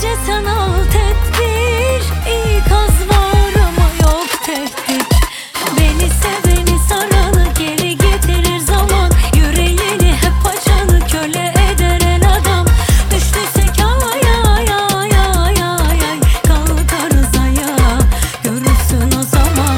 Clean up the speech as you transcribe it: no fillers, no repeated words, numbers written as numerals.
gece sen al tedbir. İkaz var ama yok tehdit. Beni seveni saranı geri getirir zaman. Yüreğini hep açanı köle eder el adam. Düştüysek ay ay ay ay ay ay, kalkarız ayağa, görürsün o zaman.